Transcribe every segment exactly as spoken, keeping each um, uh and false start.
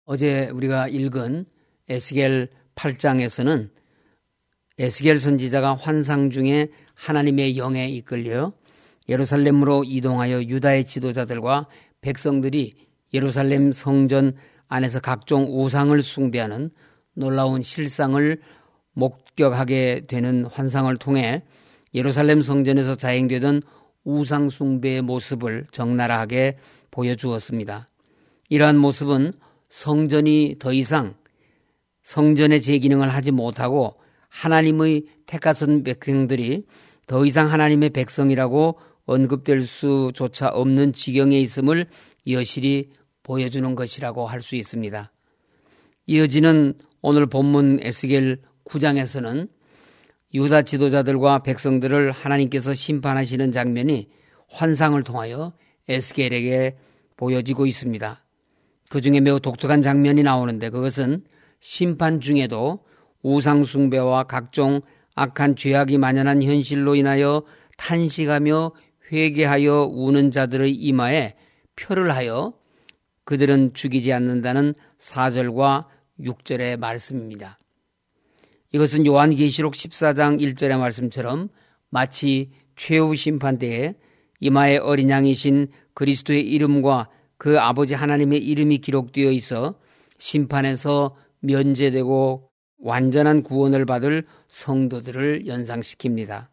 어제 우리가 읽은 에스겔 팔 장에서는 에스겔 선지자가 환상 중에 하나님의 영에 이끌려 예루살렘으로 이동하여 유다의 지도자들과 백성들이 예루살렘 성전 안에서 각종 우상을 숭배하는 놀라운 실상을 목격하게 되는 환상을 통해 예루살렘 성전에서 자행되던 우상 숭배의 모습을 적나라하게 보여주었습니다. 이러한 모습은 성전이 더 이상 성전의 제 기능을 하지 못하고 하나님의 택하신 백성들이 더 이상 하나님의 백성이라고 언급될 수조차 없는 지경에 있음을 여실히 보여주는 것이라고 할 수 있습니다. 이어지는 오늘 본문 에스겔 구 장에서는 유다 지도자들과 백성들을 하나님께서 심판하시는 장면이 환상을 통하여 에스겔에게 보여지고 있습니다. 그 중에 매우 독특한 장면이 나오는데 그것은 심판 중에도 우상 숭배와 각종 악한 죄악이 만연한 현실로 인하여 탄식하며 회개하여 우는 자들의 이마에 표를 하여 그들은 죽이지 않는다는 사 절과 육 절의 말씀입니다. 이것은 요한계시록 십사 장 일 절의 말씀처럼 마치 최후 심판 때에 이마에 어린 양이신 그리스도의 이름과 그 아버지 하나님의 이름이 기록되어 있어 심판에서 면제되고 완전한 구원을 받을 성도들을 연상시킵니다.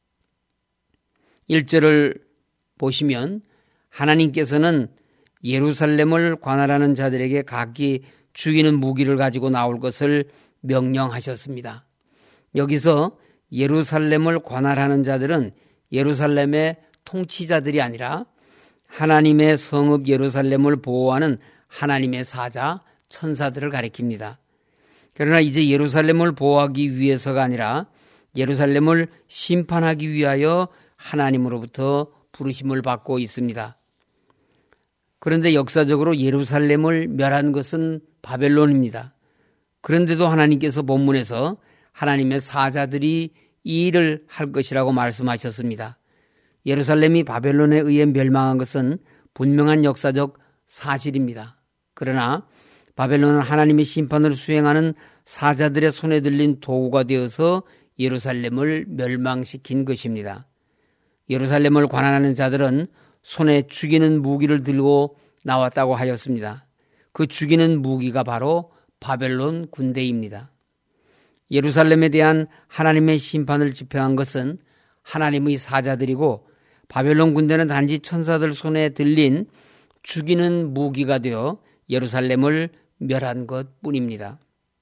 일 절을 보시면 하나님께서는 예루살렘을 관할하는 자들에게 각기 죽이는 무기를 가지고 나올 것을 명령하셨습니다. 여기서 예루살렘을 관할하는 자들은 예루살렘의 통치자들이 아니라 하나님의 성읍 예루살렘을 보호하는 하나님의 사자, 천사들을 가리킵니다. 그러나 이제 예루살렘을 보호하기 위해서가 아니라 예루살렘을 심판하기 위하여 하나님으로부터 부르심을 받고 있습니다. 그런데 역사적으로 예루살렘을 멸한 것은 바벨론입니다. 그런데도 하나님께서 본문에서 하나님의 사자들이 이 일을 할 것이라고 말씀하셨습니다. 예루살렘이 바벨론에 의해 멸망한 것은 분명한 역사적 사실입니다. 그러나 바벨론은 하나님의 심판을 수행하는 사자들의 손에 들린 도구가 되어서 예루살렘을 멸망시킨 것입니다. 예루살렘을 관할하는 자들은 손에 죽이는 무기를 들고 나왔다고 하였습니다. 그 죽이는 무기가 바로 바벨론 군대입니다. 예루살렘에 대한 하나님의 심판을 집행한 것은 하나님의 사자들이고 바벨론 군대는 단지 천사들 손에 들린 죽이는 무기가 되어 예루살렘을 멸한 것뿐입니다.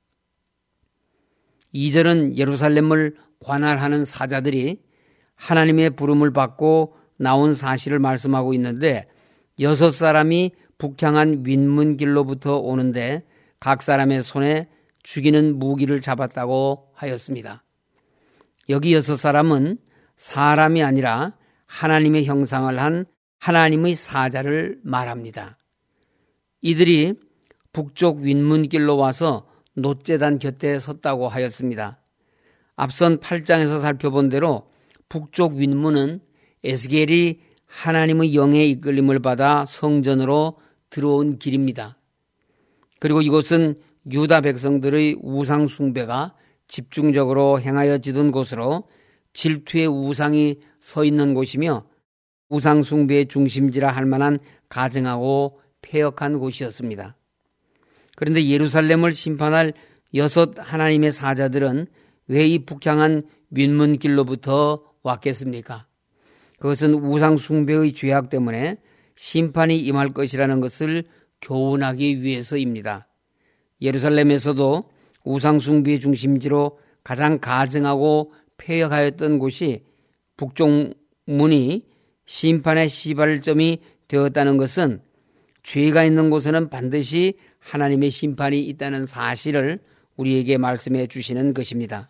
이 절은 예루살렘을 관할하는 사자들이 하나님의 부름을 받고 나온 사실을 말씀하고 있는데 여섯 사람이 북향한 윗문길로부터 오는데 각 사람의 손에 죽이는 무기를 잡았다고 하였습니다. 여기 여섯 사람은 사람이 아니라 하나님의 형상을 한 하나님의 사자를 말합니다. 이들이 북쪽 윗문길로 와서 놋제단 곁에 섰다고 하였습니다. 앞선 팔 장에서 살펴본 대로 북쪽 윗문은 에스겔이 하나님의 영의 이끌림을 받아 성전으로 들어온 길입니다. 그리고 이곳은 유다 백성들의 우상 숭배가 집중적으로 행하여지던 곳으로 질투의 우상이 서 있는 곳이며 우상 숭배의 중심지라 할 만한 가증하고 폐역한 곳이었습니다. 그런데 예루살렘을 심판할 여섯 하나님의 사자들은 왜 이 북향한 윗문길로부터 왔겠습니까? 그것은 우상 숭배의 죄악 때문에 심판이 임할 것이라는 것을 교훈하기 위해서입니다. 예루살렘에서도 우상 숭배의 중심지로 가장 가증하고 폐역하였던 곳이 북쪽 문이 심판의 시발점이 되었다는 것은 죄가 있는 곳에는 반드시 하나님의 심판이 있다는 사실을 우리에게 말씀해 주시는 것입니다.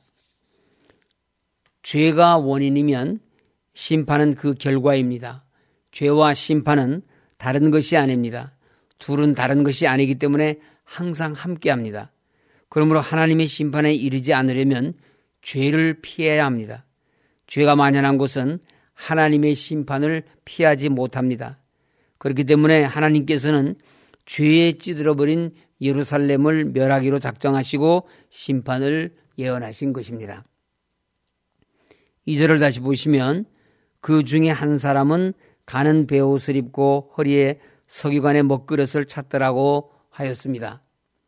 죄가 원인이면 심판은 그 결과입니다. 죄와 심판은 다른 것이 아닙니다. 둘은 다른 것이 아니기 때문에 항상 함께합니다. 그러므로 하나님의 심판에 이르지 않으려면 죄를 피해야 합니다. 죄가 만연한 곳은 하나님의 심판을 피하지 못합니다. 그렇기 때문에 하나님께서는 죄에 찌들어버린 예루살렘을 멸하기로 작정하시고 심판을 예언하신 것입니다. 이 절을 다시 보시면 그 중에 한 사람은 가는 베옷을 입고 허리에 서기관의 먹그릇을 찼더라고 하였습니다.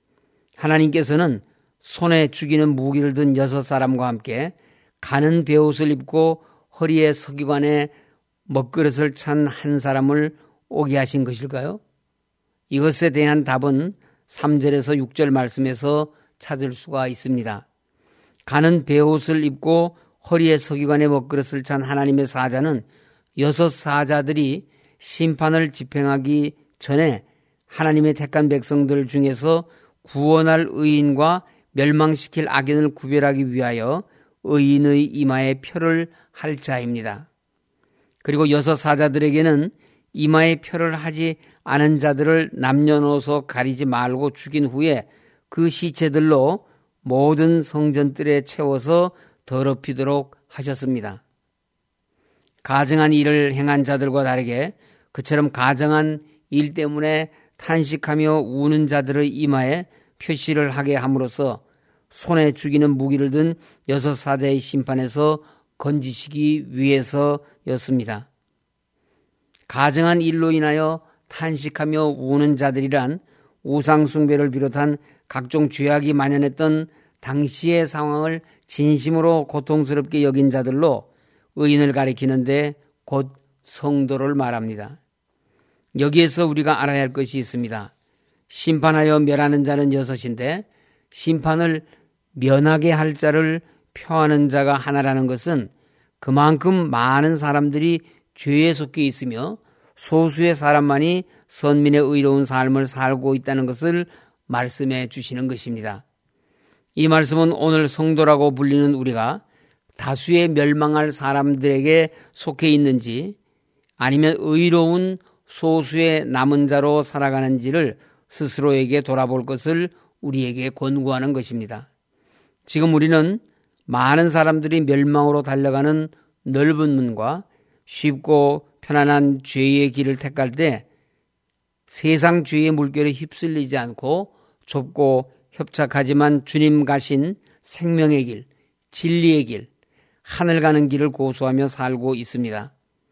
하나님께서는 손에 죽이는 무기를 든 여섯 사람과 함께 가는 베옷을 입고 허리에 서기관의 먹그릇을 찬 한 사람을 오게 하신 것일까요? 이것에 대한 답은 삼 절에서 육 절 말씀에서 찾을 수가 있습니다. 가는 베옷을 입고 허리에 서기관의 먹그릇을 찬 하나님의 사자는 여섯 사자들이 심판을 집행하기 전에 하나님의 택한 백성들 중에서 구원할 의인과 멸망시킬 악인을 구별하기 위하여 의인의 이마에 표를 할 자입니다. 그리고 여섯 사자들에게는 이마에 표를 하지 않은 자들을 남녀노소 가리지 말고 죽인 후에 그 시체들로 모든 성전들에 채워서 더럽히도록 하셨습니다. 가증한 일을 행한 자들과 다르게 그처럼 가증한 일 때문에 탄식하며 우는 자들의 이마에 표시를 하게 함으로써 손에 죽이는 무기를 든 여섯 사자의 심판에서 건지시기 위해서였습니다. 가증한 일로 인하여 탄식하며 우는 자들이란 우상숭배를 비롯한 각종 죄악이 만연했던 당시의 상황을 진심으로 고통스럽게 여긴 자들로 의인을 가리키는데 곧 성도를 말합니다. 여기에서 우리가 알아야 할 것이 있습니다. 심판하여 멸하는 자는 여섯인데 심판을 면하게 할 자를 표하는 자가 하나라는 것은 그만큼 많은 사람들이 죄에 속해 있으며 소수의 사람만이 선민의 의로운 삶을 살고 있다는 것을 말씀해 주시는 것입니다. 이 말씀은 오늘 성도라고 불리는 우리가 다수의 멸망할 사람들에게 속해 있는지 아니면 의로운 소수의 남은 자로 살아가는지를 스스로에게 돌아볼 것을 우리에게 권고하는 것입니다. 지금 우리는 많은 사람들이 멸망으로 달려가는 넓은 문과 쉽고 편안한 죄의 길을 택할 때 세상 죄의 물결에 휩쓸리지 않고 좁고 협착하지만 주님 가신 생명의 길, 진리의 길, 하늘 가는 길을 고수하며 살고 있습니다.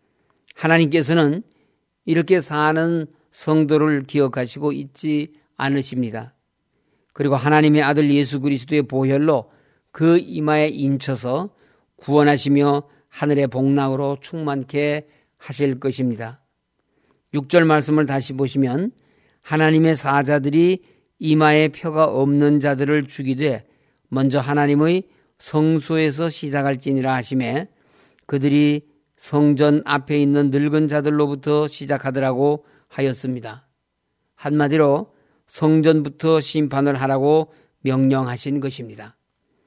하나님께서는 이렇게 사는 성도를 기억하시고 있지 않으십니다. 그리고 하나님의 아들 예수 그리스도의 보혈로 그 이마에 인쳐서 구원하시며 하늘의 복락으로 충만케 하실 것입니다. 육 절 말씀을 다시 보시면 하나님의 사자들이 이마에 표가 없는 자들을 죽이되 먼저 하나님의 성소에서 시작할지니라 하시매 그들이 성전 앞에 있는 늙은 자들로부터 시작하더라고 하였습니다. 한마디로 성전부터 심판을 하라고 명령하신 것입니다.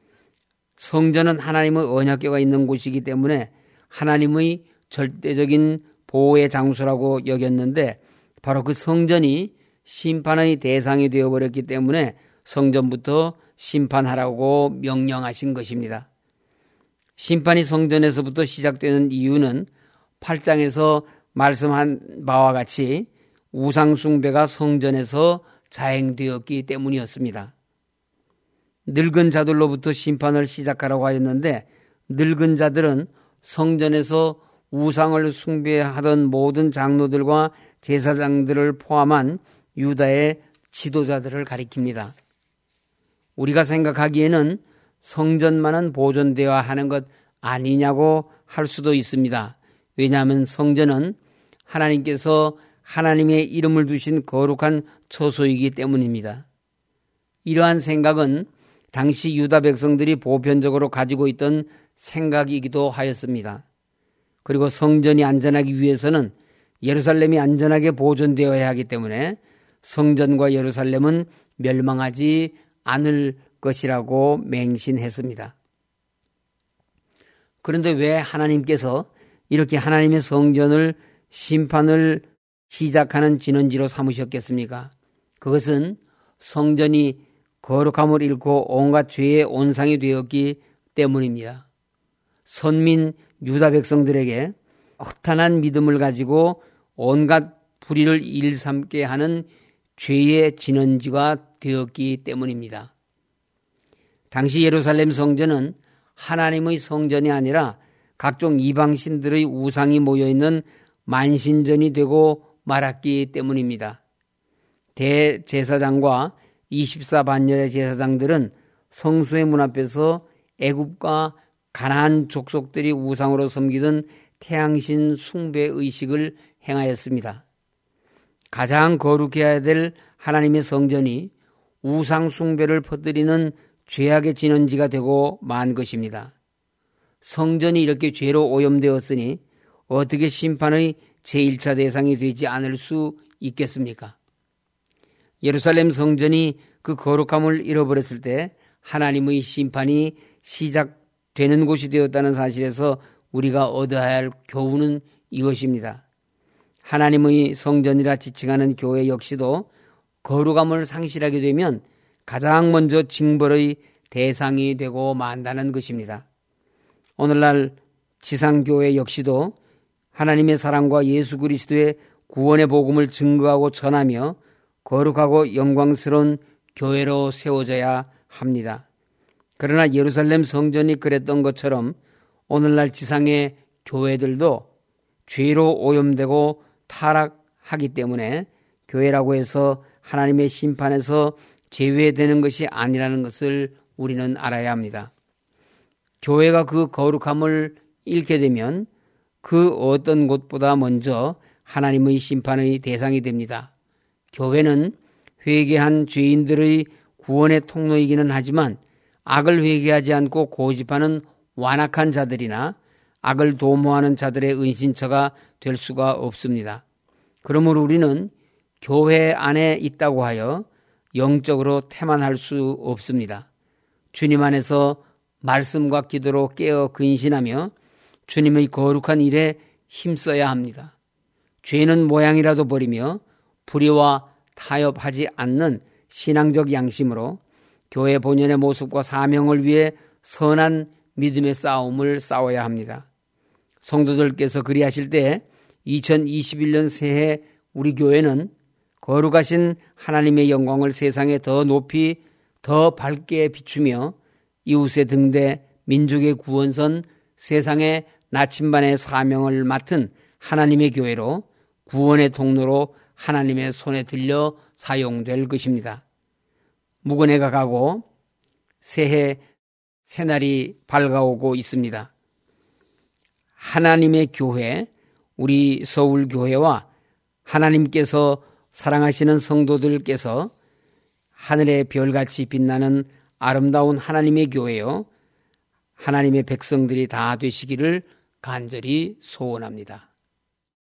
성전은 하나님의 언약궤가 있는 곳이기 때문에 하나님의 절대적인 보호의 장소라고 여겼는데 바로 그 성전이 심판의 대상이 되어버렸기 때문에 성전부터 심판하라고 명령하신 것입니다. 심판이 성전에서부터 시작되는 이유는 팔 장에서 말씀한 바와 같이 우상숭배가 성전에서 자행되었기 때문이었습니다. 늙은 자들로부터 심판을 시작하라고 하였는데 늙은 자들은 성전에서 우상을 숭배하던 모든 장로들과 제사장들을 포함한 유다의 지도자들을 가리킵니다. 우리가 생각하기에는 성전만은 보존되어야 하는 것 아니냐고 할 수도 있습니다. 왜냐하면 성전은 하나님께서 하나님의 이름을 두신 거룩한 처소이기 때문입니다. 이러한 생각은 당시 유다 백성들이 보편적으로 가지고 있던 생각이기도 하였습니다. 그리고 성전이 안전하기 위해서는 예루살렘이 안전하게 보존되어야 하기 때문에 성전과 예루살렘은 멸망하지 않을 것이라고 맹신했습니다. 그런데 왜 하나님께서 이렇게 하나님의 성전을 심판을 시작하는 진원지로 삼으셨겠습니까? 그것은 성전이 거룩함을 잃고 온갖 죄의 온상이 되었기 때문입니다. 선민 유다 백성들에게 허탄한 믿음을 가지고 온갖 불의를 일삼게 하는 죄의 진원지가 되었기 때문입니다. 당시 예루살렘 성전은 하나님의 성전이 아니라 각종 이방신들의 우상이 모여있는 만신전이 되고 말았기 때문입니다. 대제사장과 이십사 반열의 제사장들은 성수의 문 앞에서 애굽과 가나안 족속들이 우상으로 섬기던 태양신 숭배 의식을 행하였습니다. 가장 거룩해야 될 하나님의 성전이 우상 숭배를 퍼뜨리는 죄악의 진원지가 되고 만 것입니다. 성전이 이렇게 죄로 오염되었으니 어떻게 심판의 제일 차 대상이 되지 않을 수 있겠습니까? 예루살렘 성전이 그 거룩함을 잃어버렸을 때 하나님의 심판이 시작되는 곳이 되었다는 사실에서 우리가 얻어야 할 교훈은 이것입니다. 하나님의 성전이라 지칭하는 교회 역시도 거룩함을 상실하게 되면 가장 먼저 징벌의 대상이 되고 만다는 것입니다. 오늘날 지상교회 역시도 하나님의 사랑과 예수 그리스도의 구원의 복음을 증거하고 전하며 거룩하고 영광스러운 교회로 세워져야 합니다. 그러나 예루살렘 성전이 그랬던 것처럼 오늘날 지상의 교회들도 죄로 오염되고 타락하기 때문에 교회라고 해서 하나님의 심판에서 제외되는 것이 아니라는 것을 우리는 알아야 합니다. 교회가 그 거룩함을 잃게 되면 그 어떤 곳보다 먼저 하나님의 심판의 대상이 됩니다. 교회는 회개한 죄인들의 구원의 통로이기는 하지만 악을 회개하지 않고 고집하는 완악한 자들이나 악을 도모하는 자들의 은신처가 될 수가 없습니다. 그러므로 우리는 교회 안에 있다고 하여 영적으로 태만할 수 없습니다. 주님 안에서 말씀과 기도로 깨어 근신하며 주님의 거룩한 일에 힘써야 합니다. 죄는 모양이라도 버리며 불의와 타협하지 않는 신앙적 양심으로 교회 본연의 모습과 사명을 위해 선한 믿음의 싸움을 싸워야 합니다. 성도들께서 그리하실 때 이천이십일 년 새해 우리 교회는 거룩하신 하나님의 영광을 세상에 더 높이 더 밝게 비추며 이웃의 등대 민족의 구원선 세상의 나침반의 사명을 맡은 하나님의 교회로 구원의 통로로 하나님의 손에 들려 사용될 것입니다. 무근해가 가고 새해 새날이 밝아오고 있습니다. 하나님의 교회, 우리 서울교회와 하나님께서 사랑하시는 성도들께서 하늘의 별같이 빛나는 아름다운 하나님의 교회요, 하나님의 백성들이 다 되시기를 간절히 소원합니다.